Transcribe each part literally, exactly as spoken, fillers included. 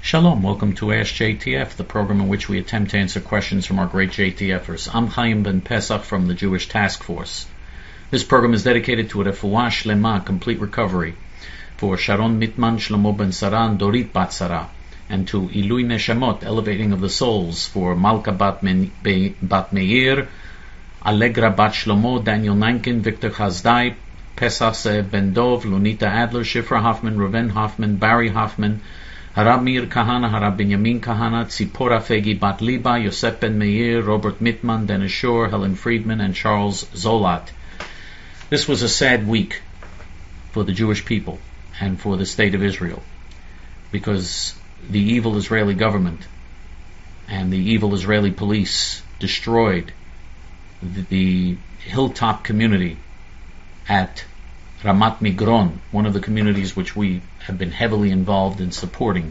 Shalom, welcome to Ask J T F, the program in which we attempt to answer questions from our great J T Fers. I'm Chaim Ben Pesach from the Jewish Task Force. This program is dedicated to a refuah shlema, complete recovery, for Sharon Mitman, Shlomo Ben Sarah, and Dorit Bat Sarah, and to Ilui Neshamot, elevating of the souls, for Malka Bat, Men- Be- Bat Meir, Allegra Bat Shlomo, Daniel Nankin, Victor Chazdai, Pesach Ben Dov, Lunita Adler, Shifra Hoffman, Reuven Hoffman, Barry Hoffman, Harab Meir Kahana, Harab Benjamin Kahana, Tzipora Fegi Bat Liba, Yosef Ben Meir, Robert Mittman, Dennis Shore, Helen Friedman, and Charles Zolat. This was a sad week for the Jewish people and for the state of Israel, because the evil Israeli government and the evil Israeli police destroyed the, the hilltop community at Ramat Migron, one of the communities which we have been heavily involved in supporting.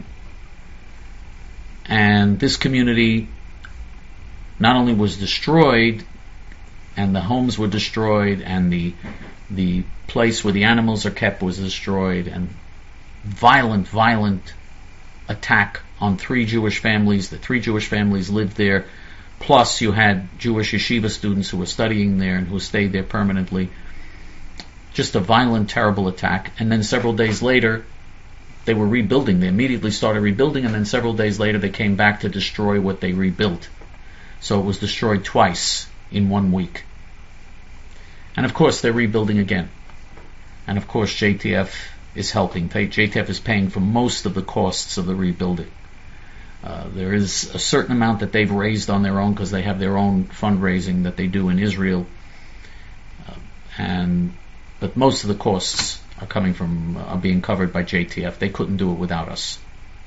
And this community not only was destroyed, and the homes were destroyed, and the the place where the animals are kept was destroyed, and violent, violent attack on three Jewish families. The three Jewish families lived there, plus you had Jewish yeshiva students who were studying there and who stayed there permanently. Just a violent, terrible attack. And then several days later, they were rebuilding. They immediately started rebuilding, and then several days later they came back to destroy what they rebuilt. So it was destroyed twice in one week. And of course they're rebuilding again. And of course J T F is helping. J T F is paying for most of the costs of the rebuilding. Uh, there is a certain amount that they've raised on their own, because they have their own fundraising that they do in Israel. Uh, and But most of the costs are coming from, are being covered by J T F. They couldn't do it without us.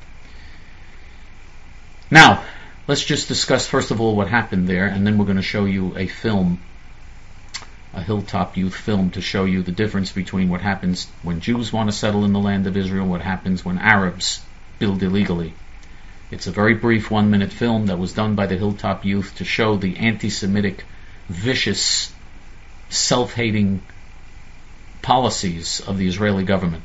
Now, let's just discuss first of all what happened there, and then we're going to show you a film, a Hilltop Youth film, to show you the difference between what happens when Jews want to settle in the land of Israel and what happens when Arabs build illegally. It's a very brief one-minute film that was done by the Hilltop Youth to show the anti-Semitic, vicious, self-hating policies of the Israeli government.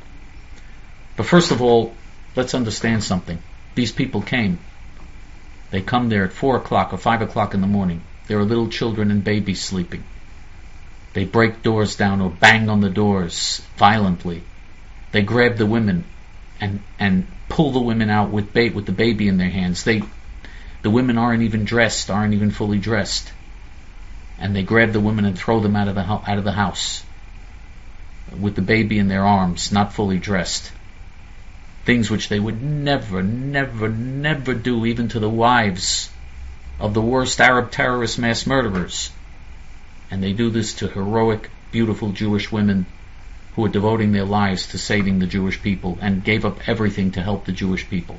But first of all, let's understand something. These people came. They come there at four o'clock or five o'clock in the morning. There are little children and babies sleeping. They break doors down or bang on the doors violently. They grab the women and and pull the women out with ba- with the baby in their hands. They, the women aren't even dressed, aren't even fully dressed, and they grab the women and throw them out of the ho- out of the house with the baby in their arms, not fully dressed. Things which they would never, never, never do, even to the wives of the worst Arab terrorist mass murderers. And they do this to heroic, beautiful Jewish women who are devoting their lives to saving the Jewish people and gave up everything to help the Jewish people.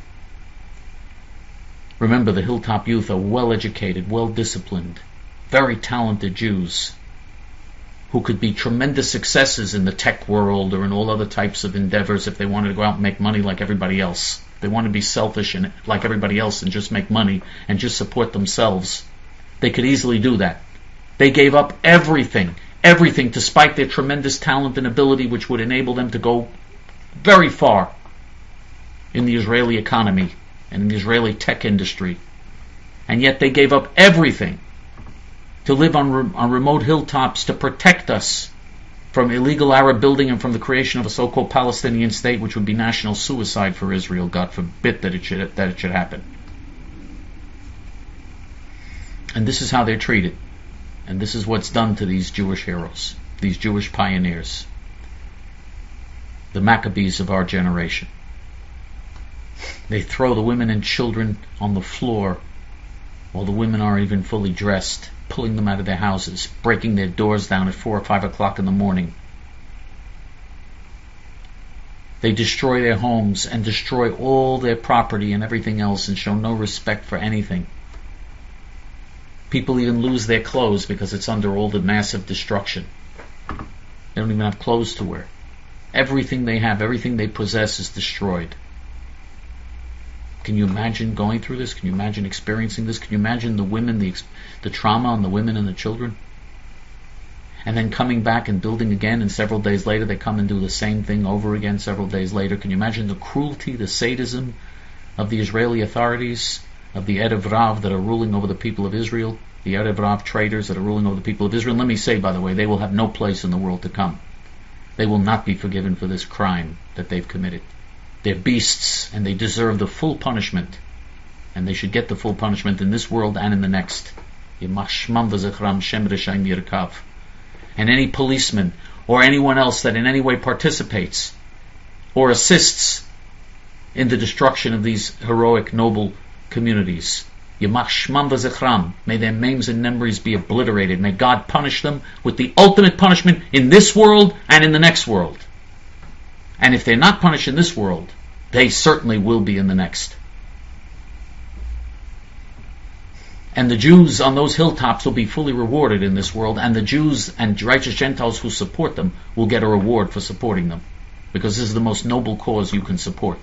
Remember, the Hilltop Youth are well-educated, well-disciplined, very talented Jews who could be tremendous successes in the tech world or in all other types of endeavors if they wanted to go out and make money like everybody else. They want to be selfish and like everybody else and just make money and just support themselves. They could easily do that. They gave up everything, everything, despite their tremendous talent and ability, which would enable them to go very far in the Israeli economy and in the Israeli tech industry. And yet they gave up everything to live on, re- on remote hilltops to protect us from illegal Arab building and from the creation of a so-called Palestinian state, which would be national suicide for Israel. God forbid that it should that it should happen. And this is how they're treated. And this is what's done to these Jewish heroes, these Jewish pioneers, the Maccabees of our generation. They throw the women and children on the floor while the women aren't even fully dressed, pulling them out of their houses, breaking their doors down at four or five o'clock in the morning. They destroy their homes and destroy all their property and everything else and show no respect for anything. People even lose their clothes because it's under all the massive destruction. They don't even have clothes to wear. Everything they have, everything they possess is destroyed. Can you imagine going through this? Can you imagine experiencing this? Can you imagine the women, the the trauma on the women and the children? And then coming back and building again, and several days later they come and do the same thing over again several days later. Can you imagine the cruelty, the sadism, of the Israeli authorities, of the Erev Rav that are ruling over the people of Israel, the Erev Rav traders that are ruling over the people of Israel. And let me say, by the way, they will have no place in the world to come. They will not be forgiven for this crime that they've committed. They're beasts, and they deserve the full punishment. And they should get the full punishment in this world and in the next. And any policeman or anyone else that in any way participates or assists in the destruction of these heroic, noble communities, may their names and memories be obliterated. May God punish them with the ultimate punishment in this world and in the next world. And if they're not punished in this world, they certainly will be in the next. And the Jews on those hilltops will be fully rewarded in this world, and the Jews and righteous Gentiles who support them will get a reward for supporting them, because this is the most noble cause you can support.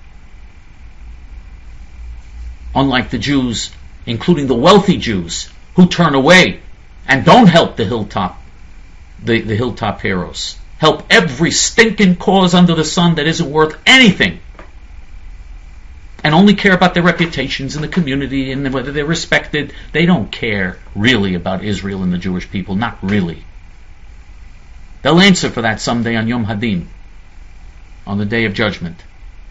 Unlike the Jews, including the wealthy Jews, who turn away and don't help the hilltop, the, the hilltop heroes. Help every stinking cause under the sun that isn't worth anything, and only care about their reputations in the community and whether they're respected. They don't care really about Israel and the Jewish people, not really. They'll answer for that someday on Yom Hadin, on the Day of Judgment.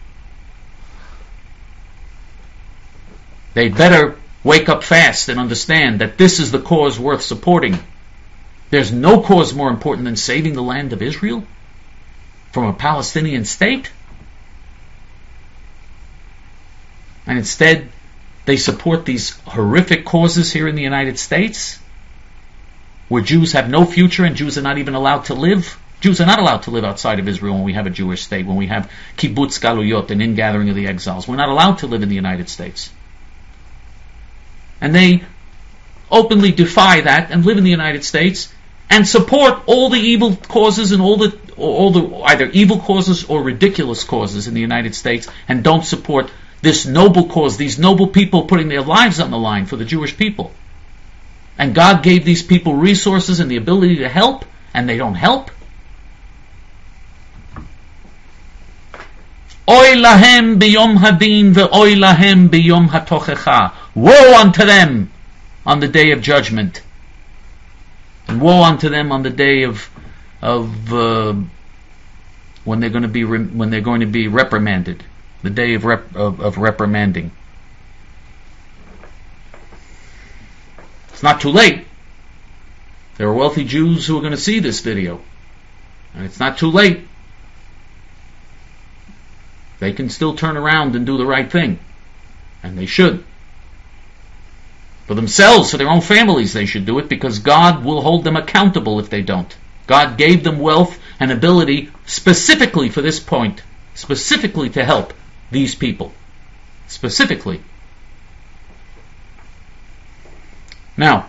They'd better wake up fast and understand that this is the cause worth supporting. There's no cause more important than saving the land of Israel from a Palestinian state. And instead, they support these horrific causes here in the United States, where Jews have no future and Jews are not even allowed to live. Jews are not allowed to live outside of Israel when we have a Jewish state, when we have kibbutz galuyot, an ingathering of the exiles. We're not allowed to live in the United States. And they openly defy that and live in the United States and support all the evil causes and all the all the either evil causes or ridiculous causes in the United States, and don't support this noble cause, these noble people putting their lives on the line for the Jewish people. And God gave these people resources and the ability to help, and they don't help. Oy lahem biyom hadin ve'oy lahem biyom hatochecha. Woe unto them on the day of judgment, and woe unto them on the day of of uh, when they're going to be re- when they're going to be reprimanded. The day of, rep- of, of reprimanding. It's not too late. There are wealthy Jews who are going to see this video. And it's not too late. They can still turn around and do the right thing. And they should. For themselves, for their own families, they should do it, because God will hold them accountable if they don't. God gave them wealth and ability specifically for this point. Specifically to help these people. Specifically. Now,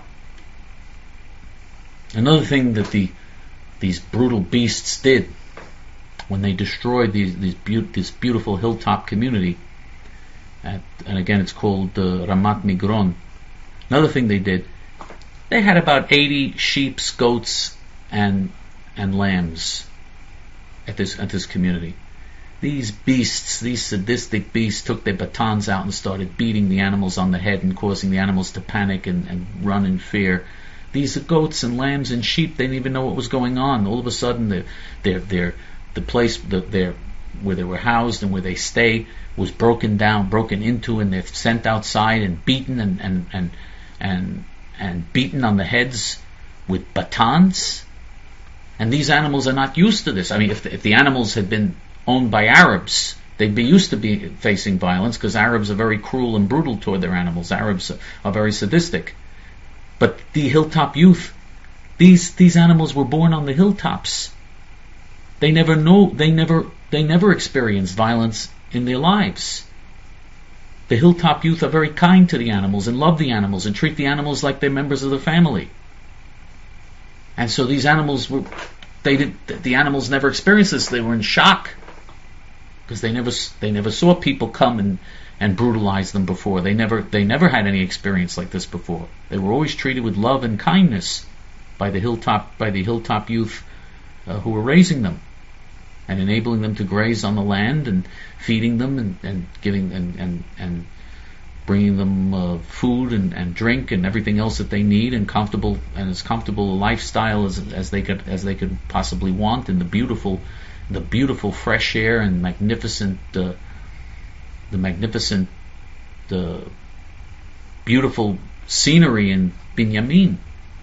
another thing that the these brutal beasts did when they destroyed these, these be- this beautiful hilltop community, at, and again it's called uh, Ramat Migron. Another thing they did, they had about eighty sheep, goats, and and lambs at this at this community. These beasts, these sadistic beasts, took their batons out and started beating the animals on the head and causing the animals to panic and, and run in fear. These goats and lambs and sheep, they didn't even know what was going on. All of a sudden, they're, they're, they're, the place the, they're, where they were housed and where they stay was broken down, broken into, and they're sent outside and beaten and and and and, and beaten on the heads with batons. And these animals are not used to this. I mean, if the, if the animals had been owned by Arabs, they'd be used to be facing violence, because Arabs are very cruel and brutal toward their animals. Arabs are very sadistic. But the hilltop youth, these these animals were born on the hilltops. They never know. They never they never experienced violence in their lives. The hilltop youth are very kind to the animals and love the animals and treat the animals like they're members of the family. And so these animals were. They did. The animals never experienced this. They were in shock, because they never they never saw people come and, and brutalize them before. They never they never had any experience like this before. They were always treated with love and kindness by the hilltop by the hilltop youth uh, who were raising them. and enabling them to graze on the land and feeding them and, and giving and, and, and bringing them uh, food and, and drink and everything else that they need, and comfortable and as comfortable a lifestyle as as they could as they could possibly want, in the beautiful the beautiful fresh air and magnificent uh, the magnificent the beautiful scenery in Binyamin.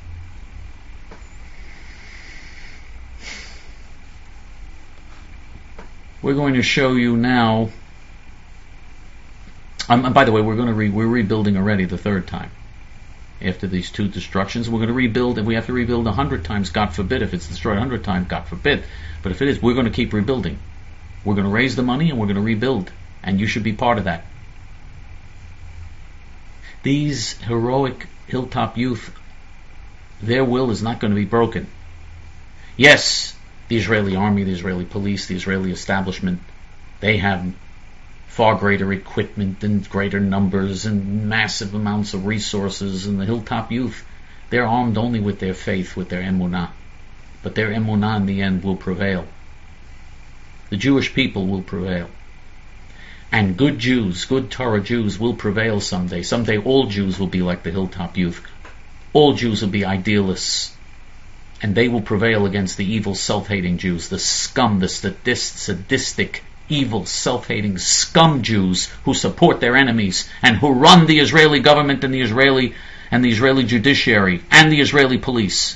We're going to show you now. Um, and by the way, we're going to re- we're rebuilding already the third time. After these two destructions, we're going to rebuild, and we have to rebuild a hundred times. God forbid if it's destroyed a hundred times. God forbid. But if it is, we're going to keep rebuilding. We're going to raise the money, and we're going to rebuild. And you should be part of that. These heroic hilltop youth, their will is not going to be broken. Yes, the Israeli army, the Israeli police, the Israeli establishment, they have far greater equipment and greater numbers and massive amounts of resources, and the hilltop youth, they're armed only with their faith, with their emunah. But their emunah in the end will prevail. The Jewish people will prevail. And good Jews, good Torah Jews will prevail someday. Someday all Jews will be like the hilltop youth. All Jews will be idealists. And they will prevail against the evil, self-hating Jews, the scum, the sadist, sadistic, evil, self-hating scum Jews who support their enemies and who run the Israeli government and the Israeli and the Israeli judiciary and the Israeli police.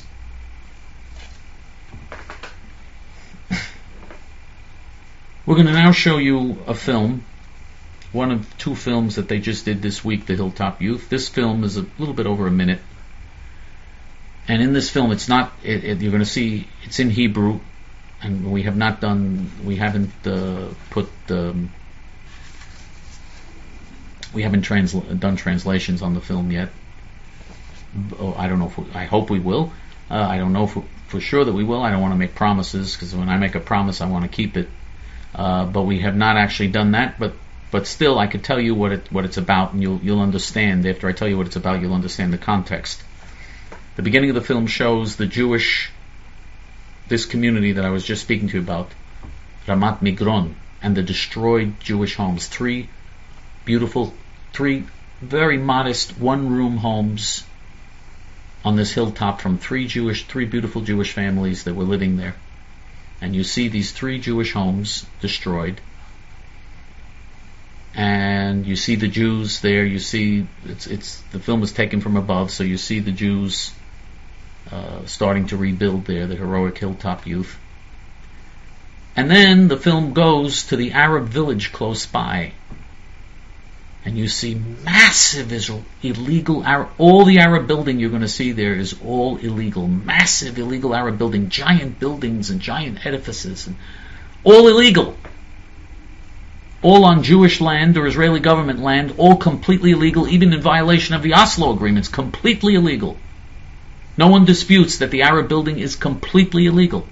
We're going to now show you a film, one of two films that they just did this week, the Hilltop Youth. This film is a little bit over a minute. And in this film, it's not, it, it, you're going to see, it's in Hebrew, and we have not done, we haven't uh, put, um, we haven't transla- done translations on the film yet. Oh, I don't know if we, I hope we will. Uh, I don't know for, for sure that we will. I don't want to make promises, because when I make a promise, I want to keep it. Uh, but we have not actually done that, but but still, I could tell you what it what it's about, and you'll you'll understand. After I tell you what it's about, you'll understand the context. The beginning of the film shows the Jewish, this community that I was just speaking to you about, Ramat Migron, and the destroyed Jewish homes. Three beautiful, three very modest one-room homes on this hilltop from three Jewish, three beautiful Jewish families that were living there. And you see these three Jewish homes destroyed. And you see the Jews there. You see, it's it's the film is taken from above, so you see the Jews uh, starting to rebuild there, the heroic hilltop youth. And then the film goes to the Arab village close by, and you see massive Israel, illegal Arab. All the Arab building you're going to see there is all illegal, massive illegal Arab building, giant buildings and giant edifices, and all illegal. All on Jewish land or Israeli government land, all completely illegal, even in violation of the Oslo agreements, completely illegal. No one disputes that the Arab building is completely illegal.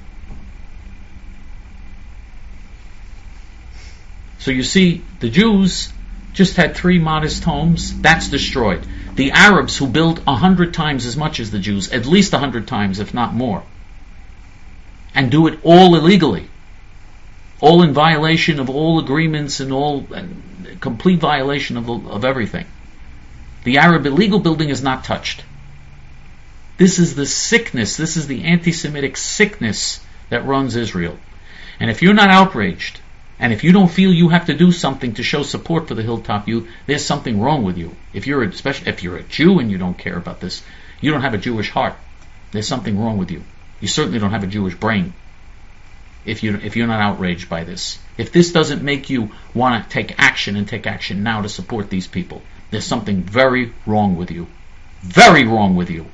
So you see, the Jews just had three modest homes, that's destroyed. The Arabs, who build a hundred times as much as the Jews, at least a hundred times, if not more, and do it all illegally, all in violation of all agreements and all and complete violation of, of everything. The Arab illegal building is not touched. This is the sickness, this is the anti-Semitic sickness that runs Israel. And if you're not outraged, and if you don't feel you have to do something to show support for the Hilltop Youth, there's something wrong with you. If you're a, especially if you're a Jew and you don't care about this, you don't have a Jewish heart. There's something wrong with you. You certainly don't have a Jewish brain. If you if you're not outraged by this, if this doesn't make you want to take action and take action now to support these people, there's something very wrong with you. Very wrong with you.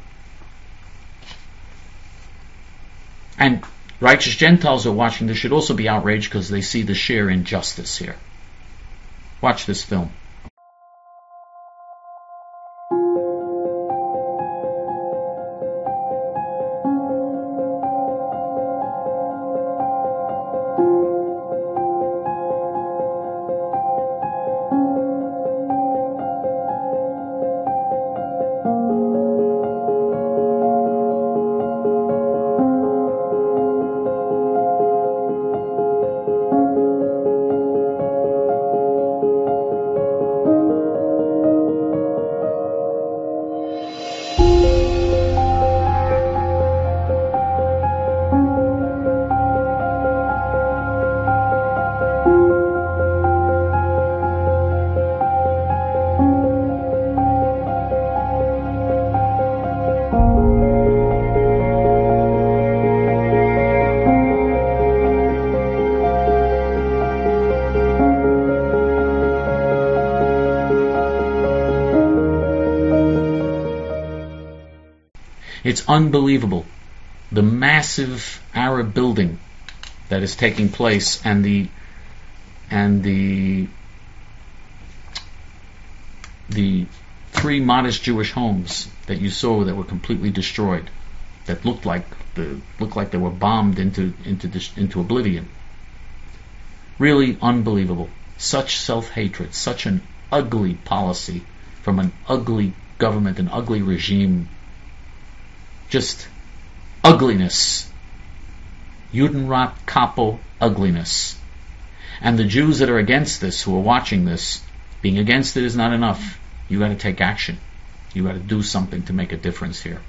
And righteous Gentiles who are watching this should also be outraged because they see the sheer injustice here. Watch this film. It's unbelievable. The massive Arab building that is taking place, and the and the the three modest Jewish homes that you saw that were completely destroyed, that looked like the looked like they were bombed into into into oblivion. Really unbelievable. Such self-hatred, such an ugly policy from an ugly government, an ugly regime. Just ugliness. Judenrat Capo ugliness. And the Jews that are against this, who are watching this, being against it is not enough. You got to take action. You got to do something to make a difference here.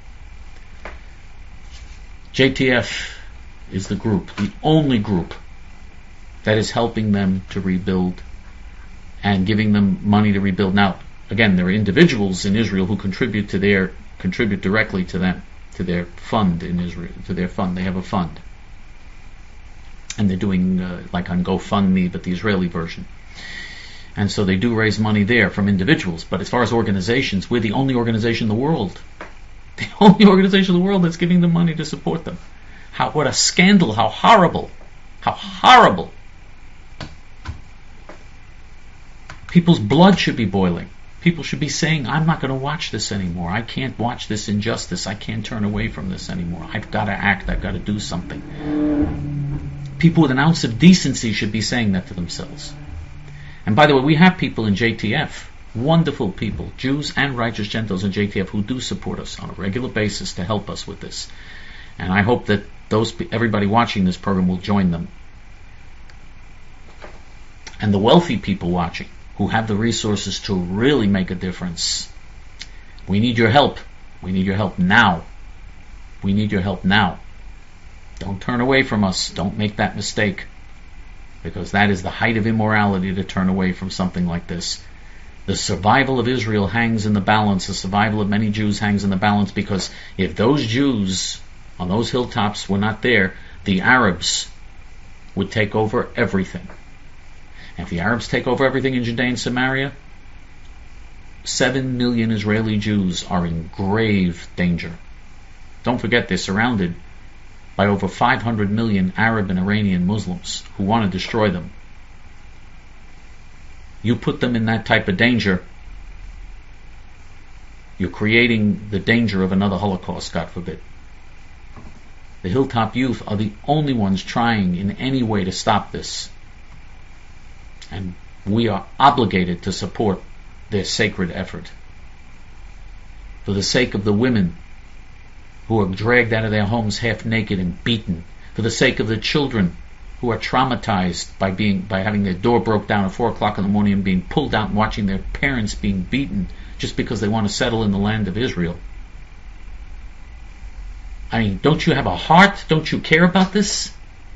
J T F is the group, the only group that is helping them to rebuild and giving them money to rebuild. Now, again, there are individuals in Israel who contribute to their contribute directly to them, to their fund in Israel, to their fund. They have a fund, and they're doing uh, like on GoFundMe, but the Israeli version. And so they do raise money there from individuals. But as far as organizations, we're the only organization in the world, the only organization in the world that's giving them money to support them. How what a scandal! How horrible! How horrible! People's blood should be boiling. People should be saying, I'm not going to watch this anymore. I can't watch this injustice. I can't turn away from this anymore. I've got to act. I've got to do something. People with an ounce of decency should be saying that to themselves. And by the way, we have people in J T F, wonderful people, Jews and righteous Gentiles in J T F, who do support us on a regular basis to help us with this. And I hope that those everybody watching this program will join them. And the wealthy people watching, who have the resources to really make a difference. We need your help. We need your help now. We need your help now. Don't turn away from us. Don't make that mistake. Because that is the height of immorality to turn away from something like this. The survival of Israel hangs in the balance. The survival of many Jews hangs in the balance, because if those Jews on those hilltops were not there, the Arabs would take over everything. And if the Arabs take over everything in Judea and Samaria, seven million Israeli Jews are in grave danger. Don't forget, they're surrounded by over five hundred million Arab and Iranian Muslims who want to destroy them. You put them in that type of danger, you're creating the danger of another Holocaust, God forbid. The Hilltop Youth are the only ones trying in any way to stop this. And we are obligated to support their sacred effort. For the sake of the women who are dragged out of their homes half naked and beaten. For the sake of the children who are traumatized by being by having their door broke down at four o'clock in the morning and being pulled out and watching their parents being beaten just because they want to settle in the land of Israel. I mean, don't you have a heart? Don't you care about this?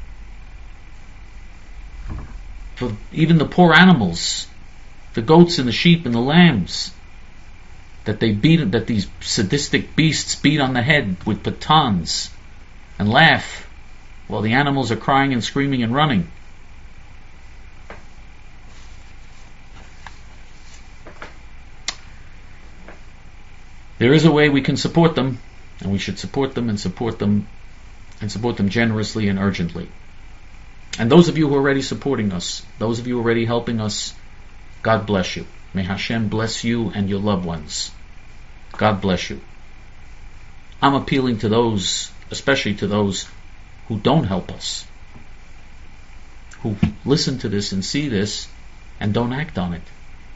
For even the poor animals, the goats and the sheep and the lambs, that they beat, that these sadistic beasts beat on the head with batons and laugh while the animals are crying and screaming and running. There is a way we can support them, and we should support them and support them and support them generously and urgently. And those of you who are already supporting us, those of you who are already helping us, God bless you. May Hashem bless you and your loved ones. God bless you. I'm appealing to those, especially to those who don't help us, who listen to this and see this and don't act on it.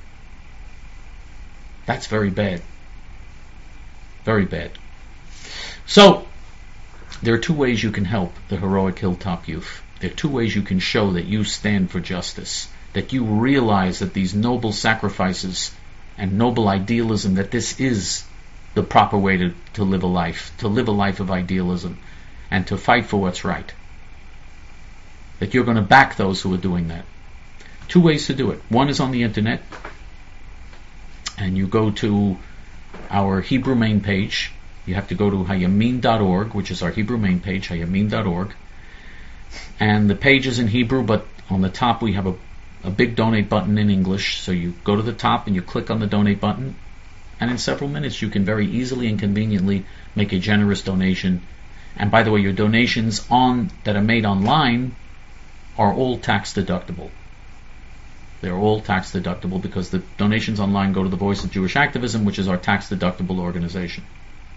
That's very bad. Very bad. So, there are two ways you can help the heroic Hilltop Youth. There are two ways you can show that you stand for justice, that you realize that these noble sacrifices and noble idealism, that this is the proper way to, to live a life, to live a life of idealism, and to fight for what's right. That you're going to back those who are doing that. Two ways to do it. One is on the internet, and you go to our Hebrew main page. You have to go to hayamin dot org, which is our Hebrew main page, hayamin dot org. And the page is in Hebrew, but on the top we have a, a big donate button in English. So you go to the top and you click on the donate button, And in several minutes you can very easily and conveniently make a generous donation. And by the way, your donations on that are made online are all tax deductible. They're all tax deductible because the donations online go to the Voice of Jewish Activism, which is our tax deductible organization.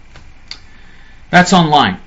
That's online.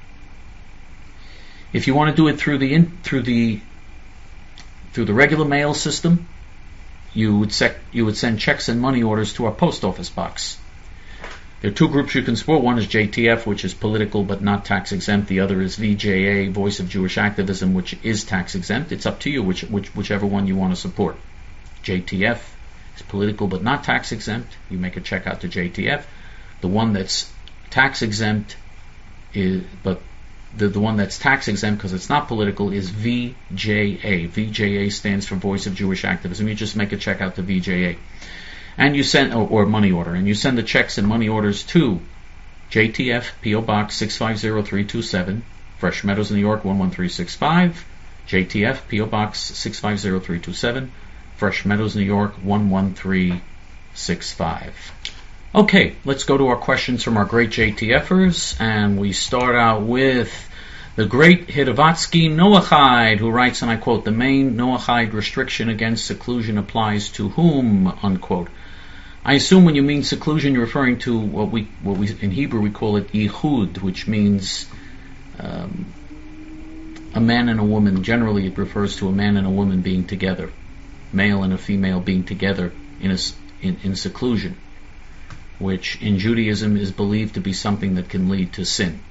If you want to do it through the in, through the through the regular mail system, you would sec, you would send checks and money orders to our post office box. There are two groups you can support. One is J T F, which is political but not tax exempt. The other is V J A, Voice of Jewish Activism, which is tax exempt. It's up to you which, which whichever one you want to support. J T F is political but not tax exempt. You make a check out to J T F. The one that's tax exempt is, but the the one that's tax exempt because it's not political is V J A. V J A stands for Voice of Jewish Activism. You just make a check out to V J A. And you send, or, or money order, and you send the checks and money orders to J T F, P O Box six five zero three two seven, Fresh Meadows, New York one one three six five, J T F, P O Box six five zero three two seven, Fresh Meadows, New York one one three six five. Okay, let's go to our questions from our great J T Fers, and we start out with the great Hitavatsky Noachide, who writes, and I quote, "The main Noachide restriction against seclusion applies to whom?" Unquote. I assume when you mean seclusion, you're referring to what we, what we in Hebrew we call it yichud, which means um, a man and a woman. Generally, it refers to a man and a woman being together, male and a female being together in a, in, in seclusion, which in Judaism is believed to be something that can lead to sin.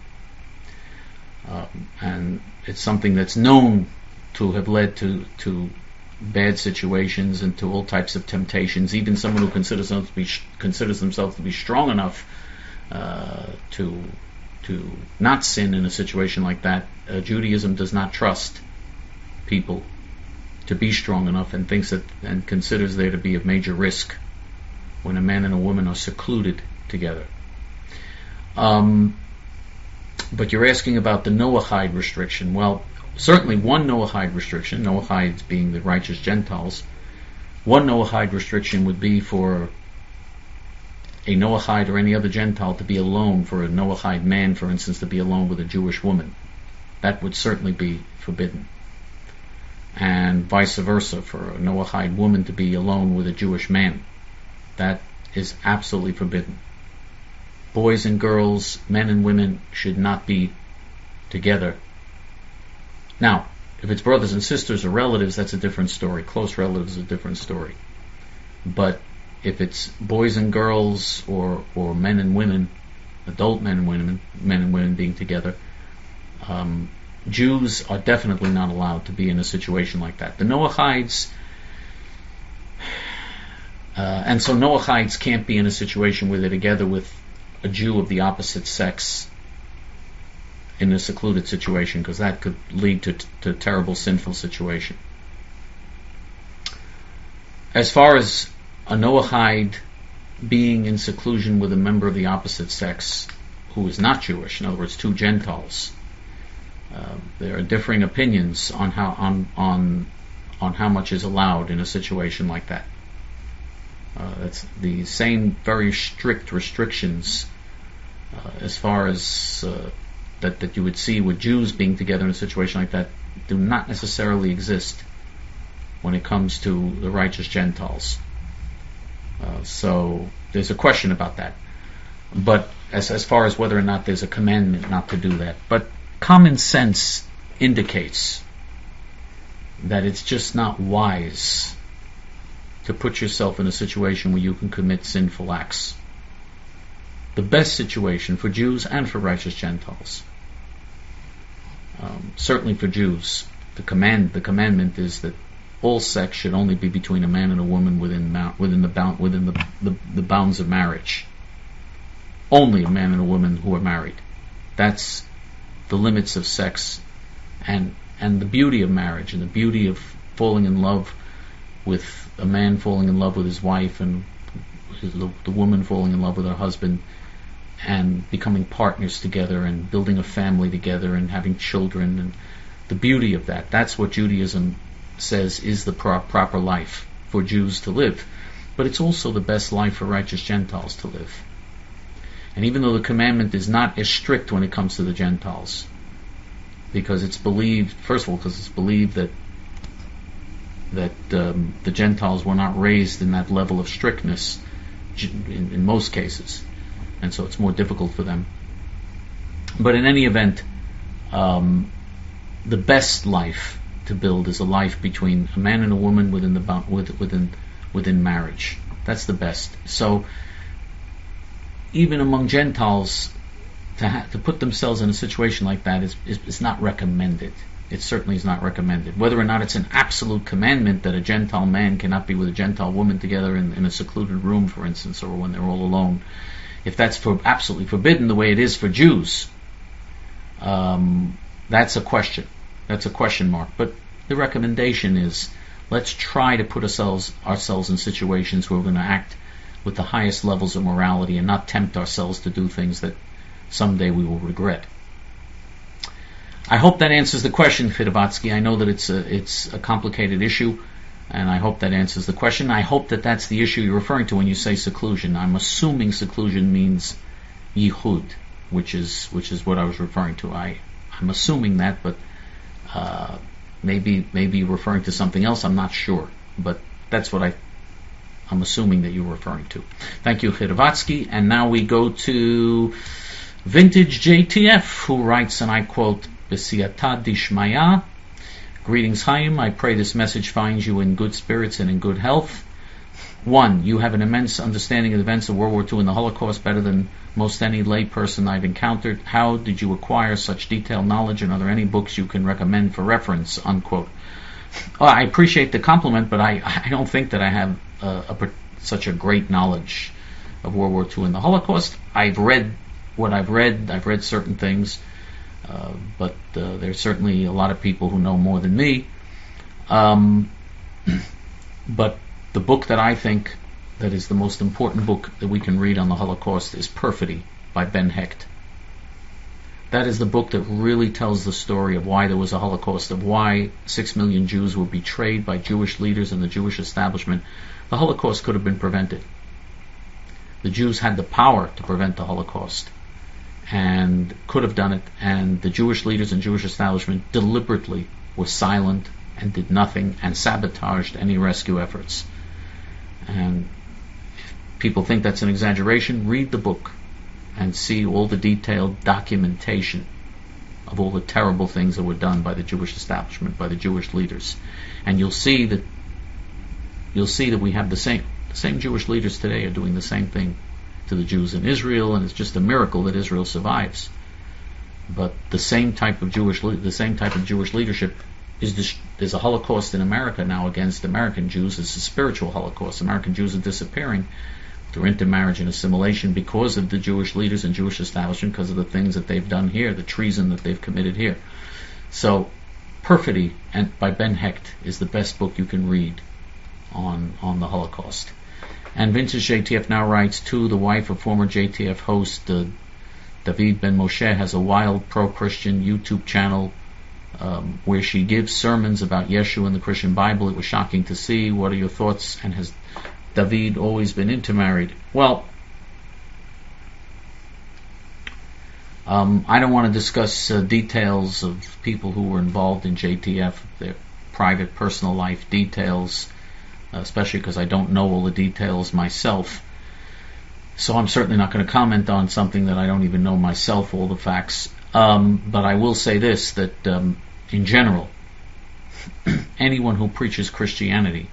Um, and it's something that's known to have led to, to bad situations and to all types of temptations. Even someone who considers themselves to be, considers themselves to be strong enough uh, to to not sin in a situation like that, uh, Judaism does not trust people to be strong enough, and thinks that and considers there to be a major risk when a man and a woman are secluded together. Um, but you're asking about the Noachide restriction. Well, certainly one Noachide restriction, Noachides being the righteous Gentiles, one Noachide restriction would be for a Noachide or any other Gentile to be alone, for a Noachide man, for instance, to be alone with a Jewish woman. That would certainly be forbidden. And vice versa, for a Noachide woman to be alone with a Jewish man. That is absolutely forbidden. Boys and girls, men and women should not be together. Now, if it's brothers and sisters or relatives, that's a different story. Close relatives is a different story. But if it's boys and girls, or or men and women, adult men and women, men and women being together, um, Jews are definitely not allowed to be in a situation like that. The Noachides, uh, and so Noachides can't be in a situation where they're together with a Jew of the opposite sex in a secluded situation, because that could lead to, to a terrible sinful situation. As far as a Noachide being in seclusion with a member of the opposite sex who is not Jewish, in other words, two Gentiles, uh, there are differing opinions on how on on on how much is allowed in a situation like that. Uh, that's the same very strict restrictions uh, as far as uh, that that you would see with Jews being together in a situation like that do not necessarily exist when it comes to the righteous Gentiles. Uh, so there's a question about that. But as as far as whether or not there's a commandment not to do that, but common sense indicates that it's just not wise to put yourself in a situation where you can commit sinful acts. The best situation for Jews and for righteous Gentiles, um, certainly for Jews, the command the commandment is that all sex should only be between a man and a woman within within the bound within the, the, the bounds of marriage. Only a man and a woman who are married. That's the limits of sex, and and the beauty of marriage, and the beauty of falling in love with a man falling in love with his wife, and his, the woman falling in love with her husband, and becoming partners together, and building a family together, and having children, and the beauty of that. That's what Judaism says is the pro- proper life for Jews to live. But it's also the best life for righteous Gentiles to live. And even though the commandment is not as strict when it comes to the Gentiles, because it's believed, first of all, because it's believed that that um, the Gentiles were not raised in that level of strictness in, in most cases, and so it's more difficult for them. But in any event, um, the best life to build is a life between a man and a woman within the within within marriage. That's the best. So even among Gentiles, to ha- to put themselves in a situation like that is, is is not recommended. It certainly is not recommended. Whether or not it's an absolute commandment that a Gentile man cannot be with a Gentile woman together in, in a secluded room, for instance, or when they're all alone, if that's for absolutely forbidden the way it is for Jews, um, that's a question. That's a question mark. But the recommendation is, let's try to put ourselves ourselves in situations where we're going to act with the highest levels of morality and not tempt ourselves to do things that someday we will regret. I hope that answers the question, Fidavatsky. I know that it's a, it's a complicated issue, and I hope that answers the question. I hope that that's the issue you're referring to when you say seclusion. I'm assuming seclusion means yichud, which is which is what I was referring to. I, I'm assuming that, but uh, maybe maybe you're referring to something else. I'm not sure, but that's what I, I'm assuming that you're referring to. Thank you, Fidavatsky. And now we go to Vintage J T F, who writes, and I quote, B'siyata dishmaya. Greetings, Chaim. I pray this message finds you in good spirits and in good health. One, you have an immense understanding of the events of World War Two and the Holocaust, better than most any lay person I've encountered. How did you acquire such detailed knowledge, and are there any books you can recommend for reference? Unquote. Well, I appreciate the compliment, but I, I don't think that I have uh, a, such a great knowledge of World War Two and the Holocaust. I've read what I've read. I've read certain things. Uh, but uh, there's certainly a lot of people who know more than me. Um, but the book that I think that is the most important book that we can read on the Holocaust is Perfidy by Ben Hecht. That is the book that really tells the story of why there was a Holocaust, of why six million Jews were betrayed by Jewish leaders and the Jewish establishment. The Holocaust could have been prevented. The Jews had the power to prevent the Holocaust, and could have done it, and the Jewish leaders and Jewish establishment deliberately were silent and did nothing and sabotaged any rescue efforts. And if people think that's an exaggeration, read the book and see all the detailed documentation of all the terrible things that were done by the Jewish establishment, by the Jewish leaders. And you'll see that you'll see that we have the same the same Jewish leaders today are doing the same thing to the Jews in Israel, and it's just a miracle that Israel survives. But the same type of Jewish the same type of Jewish leadership is this, there's a Holocaust in America now against American Jews. It's a spiritual Holocaust. American Jews are disappearing through intermarriage and assimilation because of the Jewish leaders and Jewish establishment, because of the things that they've done here, the treason that they've committed here. So, Perfidy and by Ben Hecht is the best book you can read on on the Holocaust. And Vintage J T F now writes, too, the wife of former J T F host uh, David Ben Moshe has a wild pro-Christian YouTube channel um, where she gives sermons about Yeshua and the Christian Bible. It was shocking to see. What are your thoughts? And has David always been intermarried? Well, um, I don't want to discuss uh, details of people who were involved in J T F, their private, personal life details, especially because I don't know all the details myself. So I'm certainly not going to comment on something that I don't even know myself, all the facts. Um, but I will say this, that um, in general, anyone who preaches Christianity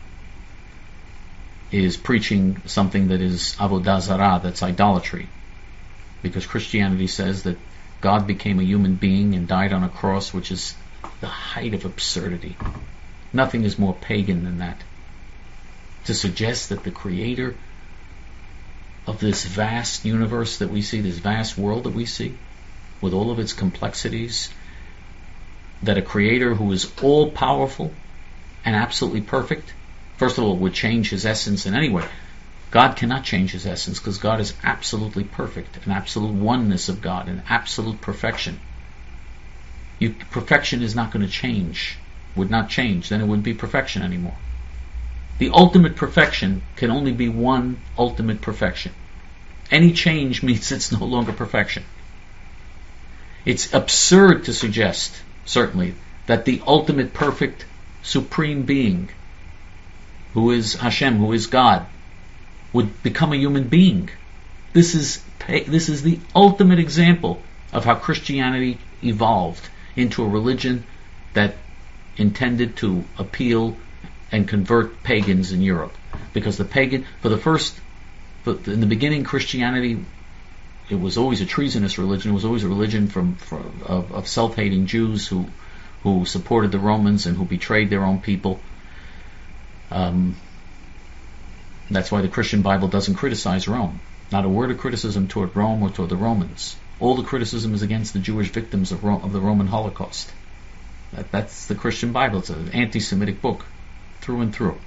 is preaching something that is avodah zarah, that's idolatry. Because Christianity says that God became a human being and died on a cross, which is the height of absurdity. Nothing is more pagan than that. To suggest that the creator of this vast universe that we see, this vast world that we see, with all of its complexities, that a creator who is all-powerful and absolutely perfect, first of all, would change his essence in any way. God cannot change his essence, because God is absolutely perfect, an absolute oneness of God, an absolute perfection. You, perfection is not going to change, would not change, then it wouldn't be perfection anymore. The ultimate perfection can only be one ultimate perfection. Any change means it's no longer perfection. It's absurd to suggest, certainly, that the ultimate perfect supreme being, who is Hashem, who is God, would become a human being. This is this is the ultimate example of how Christianity evolved into a religion that intended to appeal and convert pagans in Europe. Because the pagan, for the first, in the beginning, Christianity, it was always a treasonous religion. It was always a religion from, from of, of self-hating Jews who who supported the Romans and who betrayed their own people. Um, that's why the Christian Bible doesn't criticize Rome. Not a word of criticism toward Rome or toward the Romans. All the criticism is against the Jewish victims of, Ro- of the Roman Holocaust. That, that's the Christian Bible. It's an anti-Semitic book, through and through.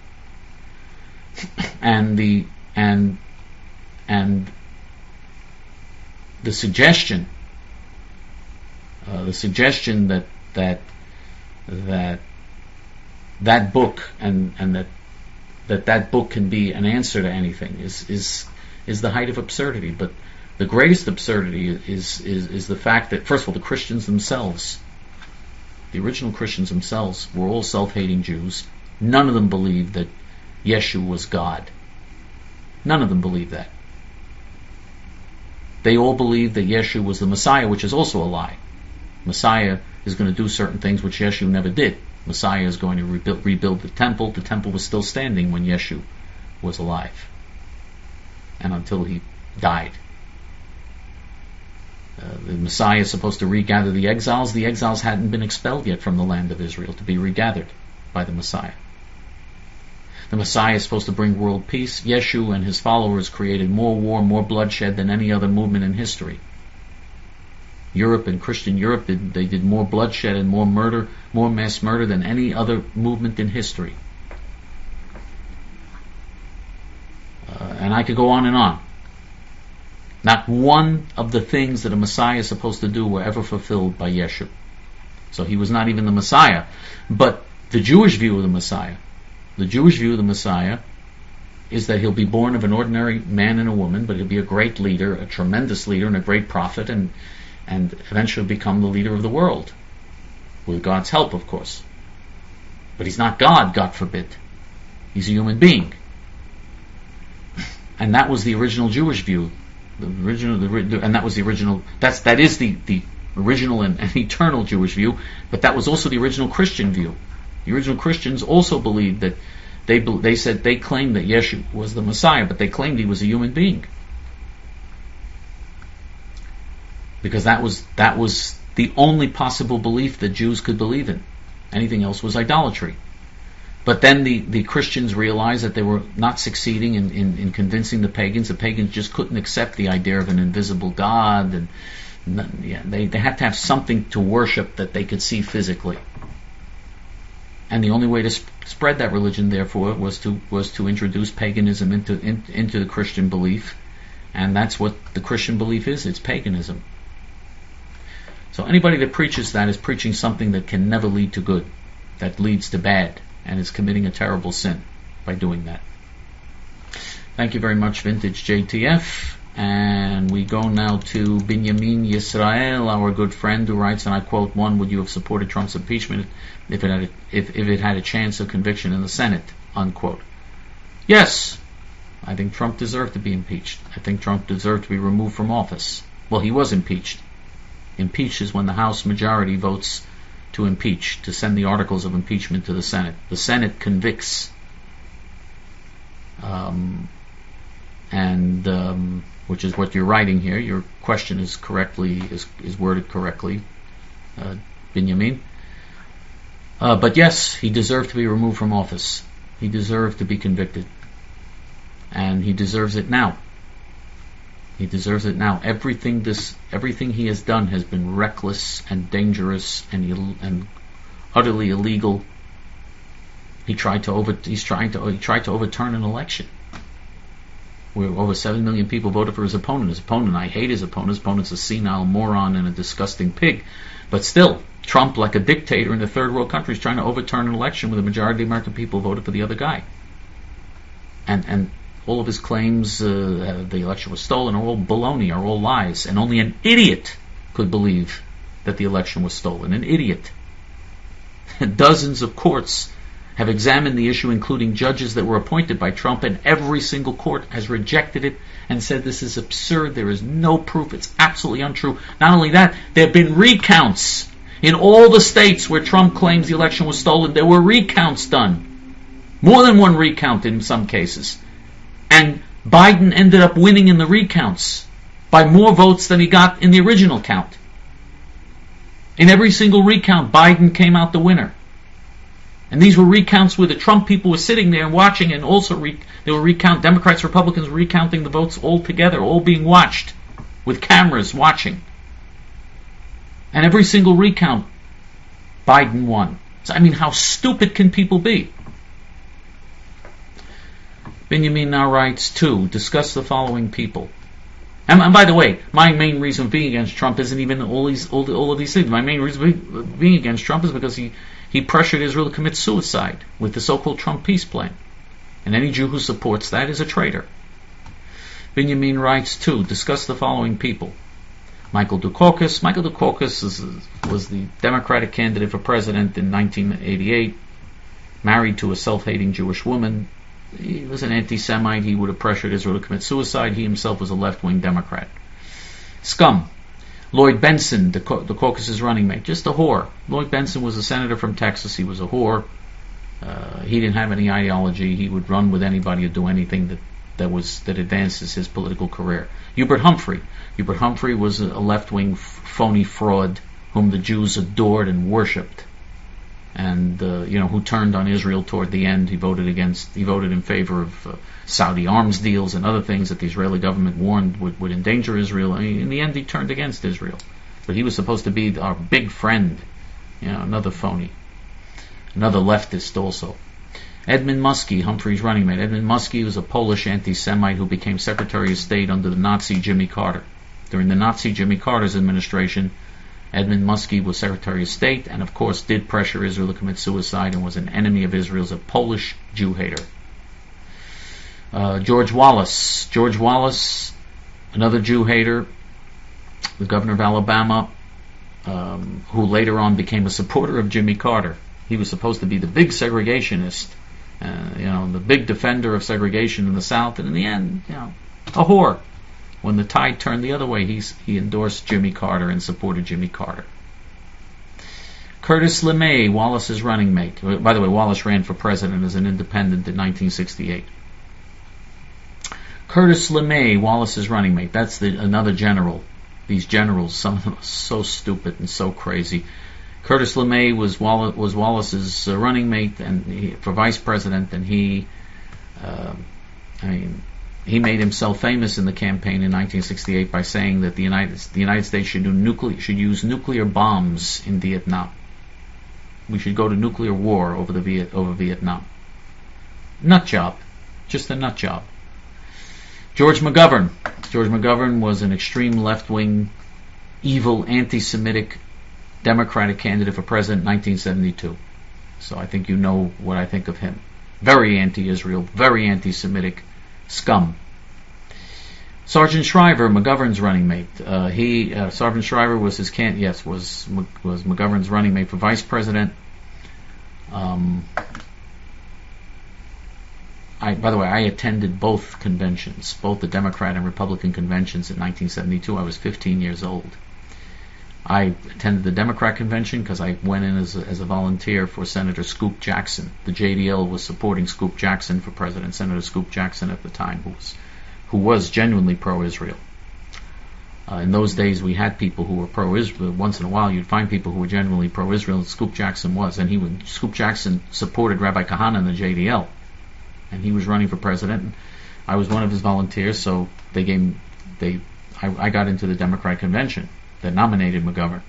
And the and and the suggestion, uh, the suggestion that that that that book and and that that that book can be an answer to anything is is is the height of absurdity. But the greatest absurdity is is is the fact that, first of all, the Christians themselves, the original Christians themselves, were all self-hating Jews. None of them believed that Yeshua was God. None of them believed that. They all believed that Yeshua was the Messiah, which is also a lie. Messiah is going to do certain things which Yeshua never did. Messiah is going to rebuild, rebuild the temple. The temple was still standing when Yeshua was alive, and until he died. Uh, the Messiah is supposed to regather the exiles. The exiles hadn't been expelled yet from the land of Israel to be regathered by the Messiah. The Messiah is supposed to bring world peace. Yeshua and his followers created more war, more bloodshed than any other movement in history. Europe and Christian Europe, did, they did more bloodshed and more murder, more mass murder than any other movement in history. Uh, and I could go on and on. Not one of the things that a Messiah is supposed to do were ever fulfilled by Yeshua. So he was not even the Messiah. But the Jewish view of the Messiah, the Jewish view of the Messiah is that he'll be born of an ordinary man and a woman, but he'll be a great leader, a tremendous leader, and a great prophet, and and eventually become the leader of the world. With God's help, of course. But he's not God, God forbid. He's a human being. And that was the original Jewish view. The original, the, and that was the original, that's, that is the, the original and, and eternal Jewish view, but that was also the original Christian view. The original Christians also believed that, they they said, they claimed that Yeshua was the Messiah, but they claimed he was a human being. Because that was that was the only possible belief that Jews could believe in. Anything else was idolatry. But then the, the Christians realized that they were not succeeding in, in, in convincing the pagans. The pagans just couldn't accept the idea of an invisible God, and yeah, they, they had to have something to worship that they could see physically. And the only way to sp- spread that religion, therefore, was to was to introduce paganism into in, into the Christian belief, and that's what the Christian belief is. It's paganism. So anybody that preaches that is preaching something that can never lead to good, that leads to bad, and is committing a terrible sin by doing that. Thank you very much, Vintage J T F. And we go now to Binyamin Yisrael, our good friend, who writes, and I quote, "One, would you have supported Trump's impeachment if it had a, if, if it had a chance of conviction in the Senate?" Unquote. Yes, I think Trump deserved to be impeached. I think Trump deserved to be removed from office. Well, he was impeached. Impeached is when the House majority votes to impeach, to send the articles of impeachment to the Senate. The Senate convicts. Um, and um, which is what you're writing here. Your question is correctly is, is worded correctly, uh, Binyamin. Uh, but yes, he deserved to be removed from office. He deserved to be convicted, and he deserves it now. He deserves it now. Everything this, everything he has done has been reckless and dangerous and Ill, and utterly illegal. He tried to over. He's trying to. He tried to overturn an election where over seven million people voted for his opponent. His opponent, I hate his opponent. His opponent's a senile moron and a disgusting pig. But still, Trump, like a dictator in a third world country, is trying to overturn an election where the majority of the American people voted for the other guy. And and All of his claims, uh, the election was stolen, are all baloney, are all lies, and only an idiot could believe that the election was stolen. An idiot. Dozens of courts have examined the issue, including judges that were appointed by Trump, and every single court has rejected it and said this is absurd, there is no proof, it's absolutely untrue. Not only that, there have been recounts in all the states where Trump claims the election was stolen. There were recounts done. More than one recount in some cases. And Biden ended up winning in the recounts by more votes than he got in the original count. In every single recount, Biden came out the winner. And these were recounts where the Trump people were sitting there and watching, and also re- they were recount Democrats, Republicans were recounting the votes all together, all being watched, with cameras watching. And every single recount, Biden won. So, I mean, how stupid can people be? Benjamin now writes, two, discuss the following people. And, and by the way, my main reason for being against Trump isn't even all these all, all of these things. My main reason for being against Trump is because he He pressured Israel to commit suicide with the so-called Trump peace plan. And any Jew who supports that is a traitor. Benjamin writes, too, discuss the following people. Michael Dukakis. Michael Dukakis is, was the Democratic candidate for president in nineteen eighty-eight, married to a self-hating Jewish woman. He was an anti-Semite. He would have pressured Israel to commit suicide. He himself was a left-wing Democrat. Scum. Lloyd Benson, the, the caucus's running mate, just a whore. Lloyd Benson was a senator from Texas. He was a whore. Uh, he didn't have any ideology. He would run with anybody or do anything that, that was that advances his political career. Hubert Humphrey. Hubert Humphrey was a, a left-wing f- phony fraud whom the Jews adored and worshipped, and uh, you know who turned on Israel toward the end. He voted against. He voted in favor of uh, Saudi arms deals and other things that the Israeli government warned would, would endanger Israel. I mean, in the end, he turned against Israel. But he was supposed to be our big friend. You know, another phony. Another leftist also. Edmund Muskie, Humphrey's running mate. Edmund Muskie was a Polish anti-Semite who became Secretary of State under the Nazi Jimmy Carter. During the Nazi Jimmy Carter's administration, Edmund Muskie was Secretary of State and, of course, did pressure Israel to commit suicide and was an enemy of Israel's, a Polish Jew hater. Uh, George Wallace. George Wallace, another Jew hater, the governor of Alabama, um, who later on became a supporter of Jimmy Carter. He was supposed to be the big segregationist, uh, you know, the big defender of segregation in the South, and in the end, you know, a whore. When the tide turned the other way, he's, he endorsed Jimmy Carter and supported Jimmy Carter. Curtis LeMay, Wallace's running mate. By the way, Wallace ran for president as an independent in nineteen sixty-eight. Curtis LeMay, Wallace's running mate. That's the, another general. These generals, some of them are so stupid and so crazy. Curtis LeMay was Wallace, was Wallace's uh, running mate and he, for vice president, and he, uh, I mean, he made himself famous in the campaign in nineteen sixty-eight by saying that the United the United States should do nuclear should use nuclear bombs in Vietnam. We should go to nuclear war over the Viet, over Vietnam. Nut job, just a nut job. George McGovern. George McGovern was an extreme left-wing, evil, anti-Semitic Democratic candidate for president in nineteen seventy-two. So I think you know what I think of him. Very anti-Israel, very anti-Semitic, scum. Sergeant Shriver, McGovern's running mate. Uh, he, uh, Sergeant Shriver was his can yes was was McGovern's running mate for vice president. Um, I, by the way, I attended both conventions, both the Democrat and Republican conventions in nineteen seventy-two. I was fifteen years old. I attended the Democrat convention because I went in as a, as a volunteer for Senator Scoop Jackson. The J D L was supporting Scoop Jackson for president, Senator Scoop Jackson at the time, who was who was genuinely pro-Israel. Uh, in those days, we had people who were pro-Israel. Once in a while, you'd find people who were genuinely pro-Israel, and Scoop Jackson was. And he would, Scoop Jackson supported Rabbi Kahana in the J D L, and he was running for president. I was one of his volunteers, so they gave they I, I got into the Democrat convention that nominated McGovern.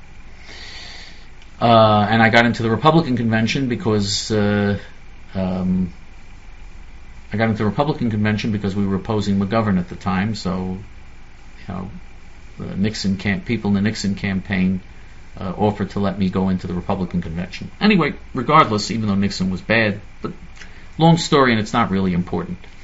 Uh, and I got into the Republican convention because uh, um, I got into the Republican convention because we were opposing McGovern at the time. So, you know, the Nixon camp people in the Nixon campaign uh, offered to let me go into the Republican convention. Anyway, regardless, even though Nixon was bad, but long story, and it's not really important.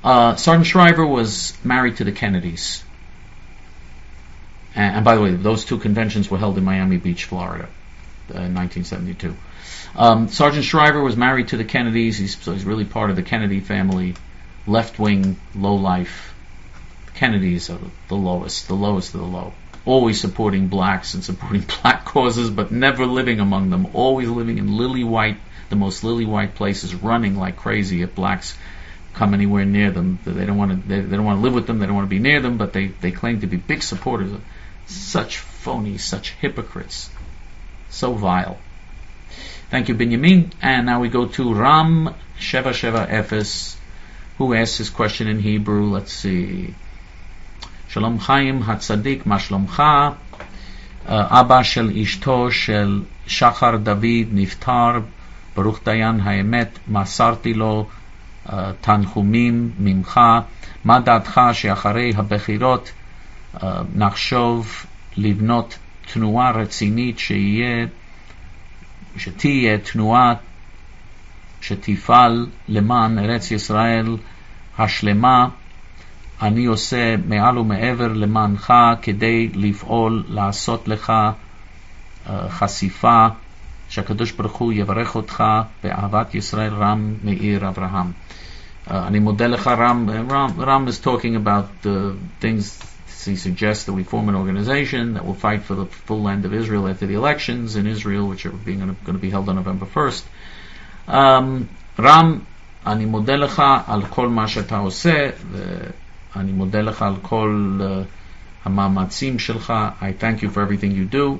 Uh, Sergeant Shriver was married to the Kennedys. And, and by the way, those two conventions were held in Miami Beach, Florida, uh, in nineteen seventy-two. Um, Sergeant Shriver was married to the Kennedys. He's, so he's really part of the Kennedy family. Left-wing, low-life. Kennedys are the lowest, the lowest of the low. Always supporting blacks and supporting black causes, but never living among them. Always living in lily-white, the most lily-white places, running like crazy if blacks come anywhere near them. They don't want to. They, they don't want to live with them. They don't want to be near them. But they, they claim to be big supporters of such phonies, such hypocrites, so vile. Thank you, Binyamin. And now we go to Ram Sheva Sheva Ephes, who asks his question in Hebrew. Let's see. Shalom Chaim Hatzadik, Ma Shlomcha? Abba shel ishto shel Shachar David niftar, Baruch Dayan Haemet, Masarti lo תנחומים ממך, מה דעתך שאחרי הבחירות נחשוב לבנות תנועה רצינית שיהיה, שתהיה תנועה שתפעל למען ארץ ישראל השלמה. אני עושה מעל ומעבר למענך כדי לפעול, לעשות לך חשיפה, שהקדוש ברוך הוא יברך אותך באהבת ישראל. רם מאיר אברהם. Uh, אני מודה לך, Ram. Ram, Ram is talking about uh, things. He suggests that we form an organization that will fight for the full land of Israel after the elections in Israel, which are being, going to be held on November first. Um, Ram, אני מודה לך על כל מה שאתה עושה, ואני מודה לך על כל uh, המאמצים שלך. I thank you for everything you do.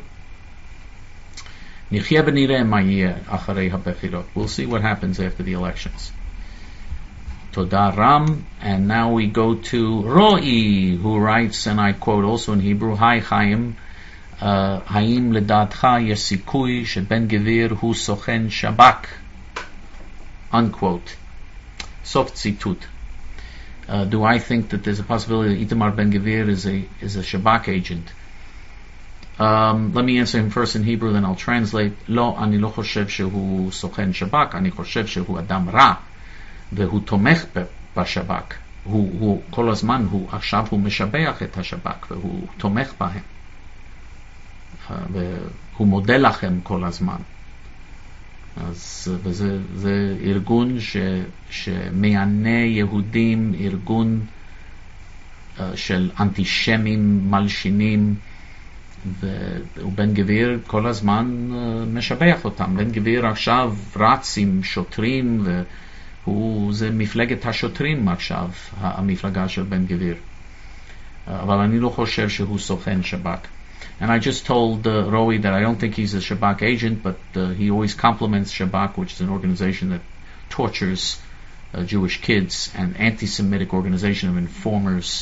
נחיה ונראה מה יהיה אחרי הבחירות. We'll see what happens after the elections. Toda Ram. And now we go to Ro'i, who writes, and I quote also in Hebrew, Hi Chaim, האם לדעתך יש סיכוי שבן גביר הוא סוכן שב"כ? Unquote. Soft ציטוט. Uh, do I think that there's a possibility that Itamar Ben Gvir is a is a Shabak agent? Um, let me answer him first in Hebrew, then I'll translate. לא, אני לא חושב שהוא סוכן שב"כ, אני חושב שהוא אדם רע, והוא תומך בשב"כ. הוא, הוא כל הזמן, הוא, עכשיו הוא משבח את השב"כ, והוא תומך בהם. והוא מודה לכם כל הזמן. אז וזה, זה ארגון ש, שמענה יהודים, ארגון uh, של אנטישמים מלשינים, ובן גביר כל הזמן uh, משבח אותם. בן גביר עכשיו רץ עם שוטרים, והוא, זה מפלגת השוטרים עכשיו, המפלגה של בן גביר. Uh, אבל אני לא חושב שהוא סוכן שב"כ. And I just told uh, Rowie that I don't think he's a Shabak agent, but uh, he always compliments Shabak, which is an organization that tortures uh, Jewish kids, an anti-Semitic organization of informers.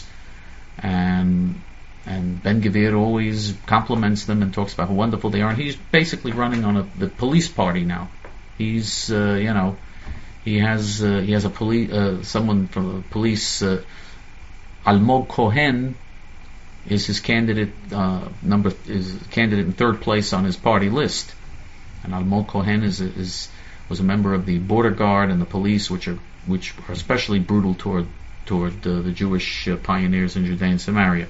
And and Ben Gvir always compliments them and talks about how wonderful they are. And he's basically running on a, the police party now. He's, uh, you know, he has uh, he has a police uh, someone from the police, uh, Almog Cohen, is his candidate uh, number is candidate in third place on his party list, and Almog Cohen is is was a member of the border guard and the police, which are which are especially brutal toward toward uh, the Jewish uh, pioneers in Judea and Samaria.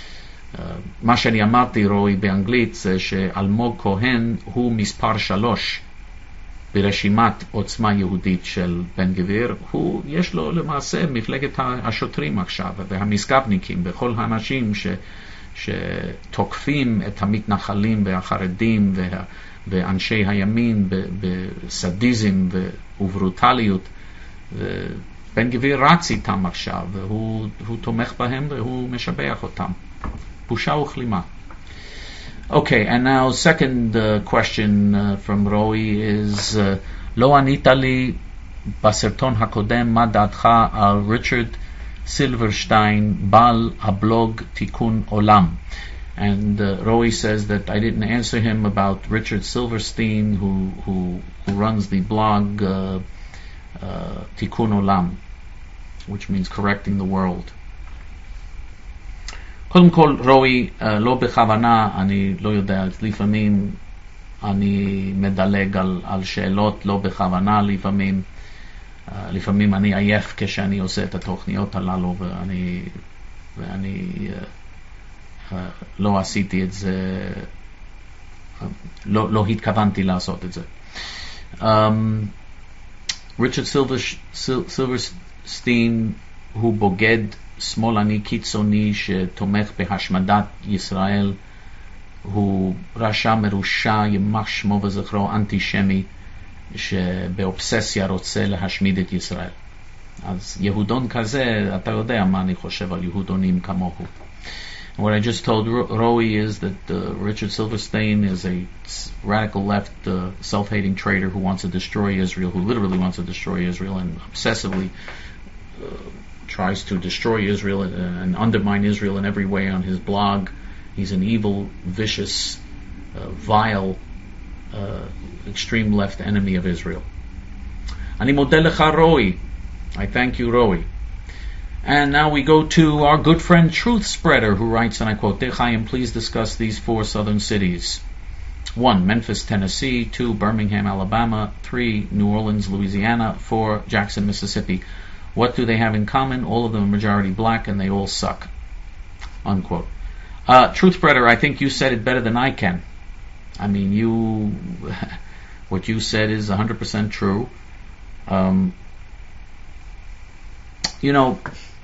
מה שאני אמרתי רואי באנגלית זה שאלמוג כהן הוא מספר שלוש ברשימת עוצמה יהודית של בן גביר. הוא, יש לו למעשה מפלגת השוטרים עכשיו, והמסכבניקים, וכל האנשים ש, שתוקפים את המתנחלים והחרדים וה, ואנשי הימין בסדיזם וברוטליות. ובן גביר רץ איתם עכשיו, והוא הוא תומך בהם והוא משבח אותם. בושה וכלימה. Okay, and now second uh, question uh, from Roy is uh, לא ענית לי בסרטון הקודם מה דעתך על ריצ'רד סילברשטיין בעל הבלוג תיקון עולם. And uh, Roy says that I didn't answer him about Richard Silverstein who who, who runs the blog uh, uh, תיקון עולם, which means correcting the world. קודם כל, רואי, לא בכוונה, אני לא יודע, לפעמים אני מדלג על, על שאלות, לא בכוונה לפעמים. לפעמים אני עייף כשאני עושה את התוכניות הללו, ואני, ואני לא עשיתי את זה, לא, לא התכוונתי לעשות את זה. ריצ'רד סילברסטיין הוא בוגד שמאלני קיצוני שתומך בהשמדת ישראל, הוא רשע מרושע, יימח שמו וזכרו, אנטישמי שבאובססיה רוצה להשמיד את ישראל. אז יהודון כזה, אתה יודע מה אני חושב על יהודונים כמוהו. What I just told Rowie is that uh, Richard Silverstein is a radical left uh, self-hating traitor who wants to destroy Israel, who literally wants to destroy Israel and obsessively uh, tries to destroy Israel and, and undermine Israel in every way on his blog. He's an evil, vicious, uh, vile, uh, extreme left enemy of Israel. Ani modeh lecha, Rowie. I thank you, Rowie. And now we go to our good friend Truth Spreader, who writes, and I quote, Dei Chaim, please discuss these four southern cities. One, Memphis, Tennessee. Two, Birmingham, Alabama. Three, New Orleans, Louisiana. Four, Jackson, Mississippi. What do they have in common? All of them are majority black, and they all suck. Unquote. Uh, Truth Spreader, I think you said it better than I can. I mean, you, what you said is one hundred percent true. Um, you know,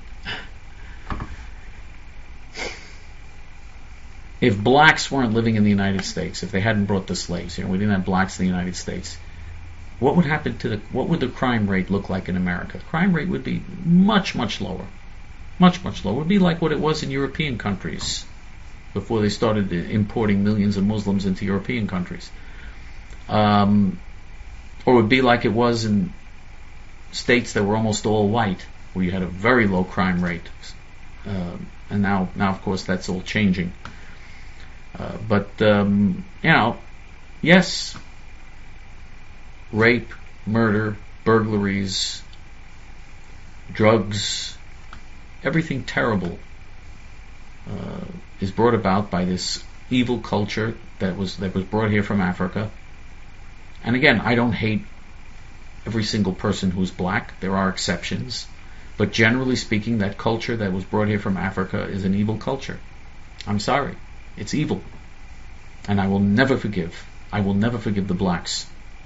if blacks weren't living in the United States, if they hadn't brought the slaves here, we didn't have blacks in the United States, what would happen to the, what would the crime rate look like in America? The crime rate would be much, much lower. Much, much lower. It would be like what it was in European countries before they started importing millions of Muslims into European countries. Um, or it would be like it was in states that were almost all white, where you had a very low crime rate. Uh, and now, now, of course, that's all changing. Uh, but, um, you know, yes, rape, murder, burglaries, drugs, everything terrible uh, is brought about by this evil culture that was that was brought here from Africa. And again, I don't hate every single person who's black. There are exceptions. But generally speaking, that culture that was brought here from Africa is an evil culture. I'm sorry. It's evil. And I will never forgive. I will never forgive the blacks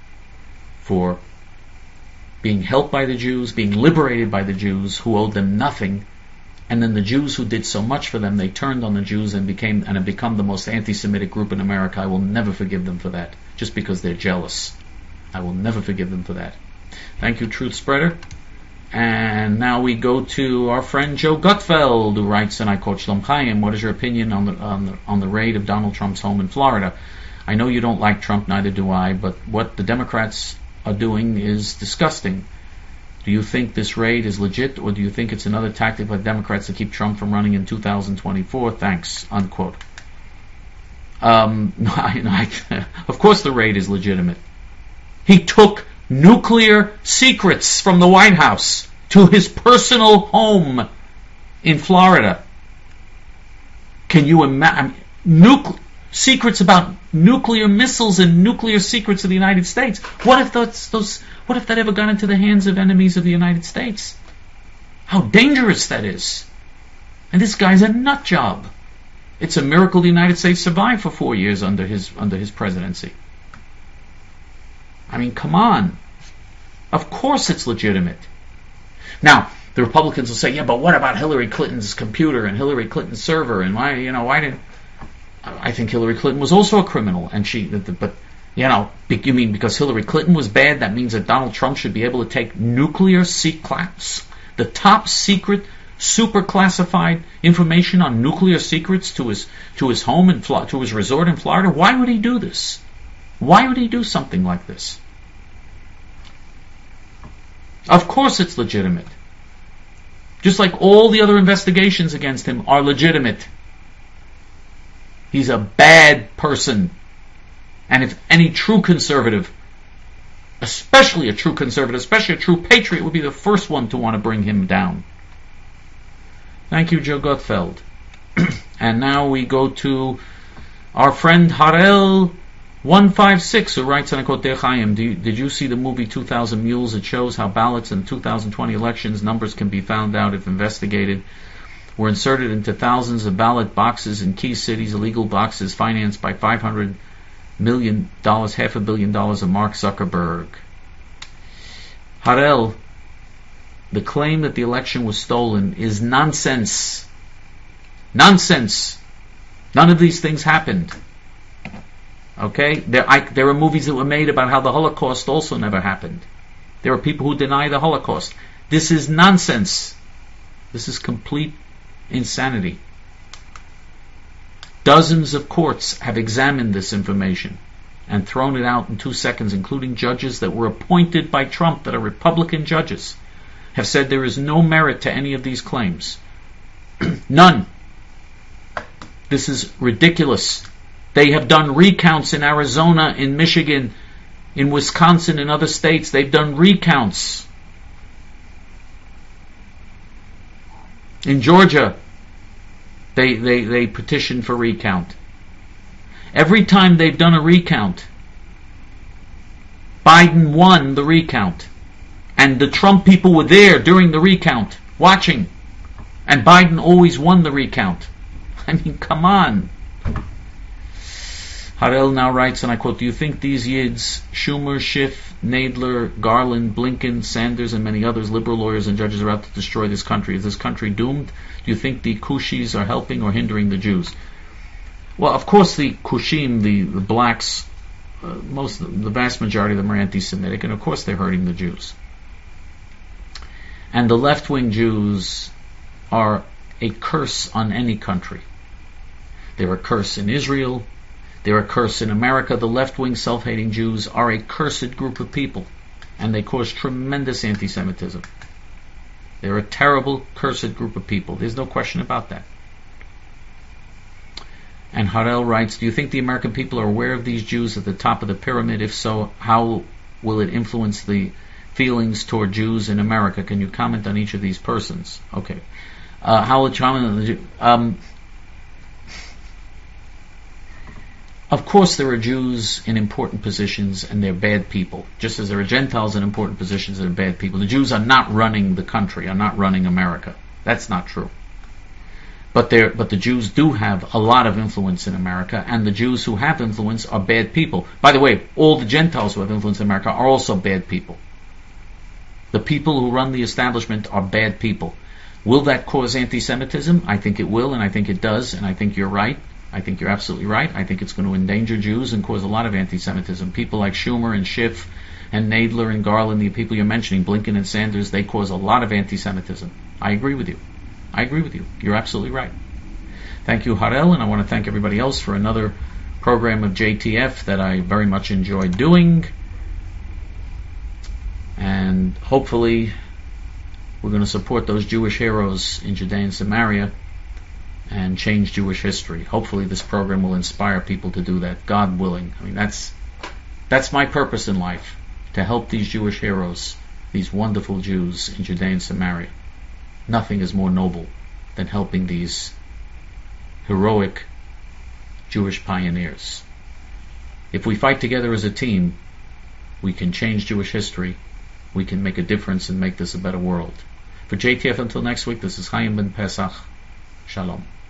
for being helped by the Jews, being liberated by the Jews who owed them nothing, and then the Jews who did so much for them, they turned on the Jews and became and have become the most anti-Semitic group in America. I will never forgive them for that, just because they're jealous. I will never forgive them for that. Thank you, Truth Spreader. And now we go to our friend Joe Gutfeld, who writes, and I quote, Shalom Chaim, what is your opinion on the, on the on the raid of Donald Trump's home in Florida? I know you don't like Trump, neither do I, but what the Democrats are doing is disgusting. Do you think this raid is legit, or do you think it's another tactic by Democrats to keep Trump from running in two thousand twenty-four? Thanks, unquote. Um, no, I, no, I, of course the raid is legitimate. He took nuclear secrets from the White House to his personal home in Florida. Can you imagine? Nucle- secrets about nuclear missiles and nuclear secrets of the United States. What if those, those, what if that ever got into the hands of enemies of the United States? How dangerous that is. And this guy's a nut job. It's a miracle the United States survived for four years under his under his presidency. I mean, come on. Of course it's legitimate. Now, the Republicans will say, yeah, but what about Hillary Clinton's computer and Hillary Clinton's server, and why, you know, why didn't... I think Hillary Clinton was also a criminal, and she, but, you know, you mean because Hillary Clinton was bad, that means that Donald Trump should be able to take nuclear secrets, the top secret, super classified information on nuclear secrets to his to his home and to his resort in Florida? Why would he do this? Why would he do something like this? Of course it's legitimate. Just like all the other investigations against him are legitimate. He's a bad person. And if any true conservative, especially a true conservative, especially a true patriot, would be the first one to want to bring him down. Thank you, Joe Gutfeld. And now we go to our friend Harel one five six, who writes, and I quote, Dear Chaim, do you, did you see the movie two thousand Mules? It shows how ballots in the two thousand twenty elections, numbers can be found out if investigated, were inserted into thousands of ballot boxes in key cities, illegal boxes financed by five hundred million dollars, half a billion dollars of Mark Zuckerberg. Harel, the claim that the election was stolen is nonsense. Nonsense. None of these things happened. Okay? There, I, there are movies that were made about how the Holocaust also never happened. There are people who deny the Holocaust. This is nonsense. This is complete insanity. Dozens of courts have examined this information and thrown it out in two seconds, including judges that were appointed by Trump, that are Republican judges, have said there is no merit to any of these claims. None. This is ridiculous. They have done recounts in Arizona, in Michigan, in Wisconsin, in other states. They've done recounts. In Georgia, they, they, they petitioned for recount. Every time they've done a recount, Biden won the recount. And the Trump people were there during the recount, watching. And Biden always won the recount. I mean, come on. Harel now writes, and I quote, do you think these Yids, Schumer, Schiff, Nadler, Garland, Blinken, Sanders, and many others, liberal lawyers and judges, are out to destroy this country? Is this country doomed? Do you think the Kushis are helping or hindering the Jews? Well, of course the Kushim, the, the blacks, uh, most, the vast majority of them are anti-Semitic, and of course they're hurting the Jews. And the left-wing Jews are a curse on any country. They're a curse in Israel. They're a curse in America. The left-wing self-hating Jews are a cursed group of people, and they cause tremendous anti-Semitism. They're a terrible, cursed group of people. There's no question about that. And Harel writes, do you think the American people are aware of these Jews at the top of the pyramid? If so, how will it influence the feelings toward Jews in America? Can you comment on each of these persons? Okay. Uh, how will it comment on the Jews? Um, Of course there are Jews in important positions and they're bad people, just as there are Gentiles in important positions and they're bad people. The Jews are not running the country, are not running America. That's not true. But they're, but the Jews do have a lot of influence in America, and the Jews who have influence are bad people. By the way, all the Gentiles who have influence in America are also bad people. The people who run the establishment are bad people. Will that cause anti-Semitism? I think it will, and I think it does, and I think you're right. I think you're absolutely right. I think it's going to endanger Jews and cause a lot of anti-Semitism. People like Schumer and Schiff and Nadler and Garland, the people you're mentioning, Blinken and Sanders, they cause a lot of anti-Semitism. I agree with you. I agree with you. You're absolutely right. Thank you, Harel, and I want to thank everybody else for another program of J T F that I very much enjoyed doing. And hopefully we're going to support those Jewish heroes in Judea and Samaria and change Jewish history. Hopefully this program will inspire people to do that, God willing. I mean, that's that's my purpose in life, to help these Jewish heroes, these wonderful Jews in Judea and Samaria. Nothing is more noble than helping these heroic Jewish pioneers. If we fight together as a team, we can change Jewish history, we can make a difference and make this a better world. For J T F until next week, this is Chaim Ben Pesach. Shalom.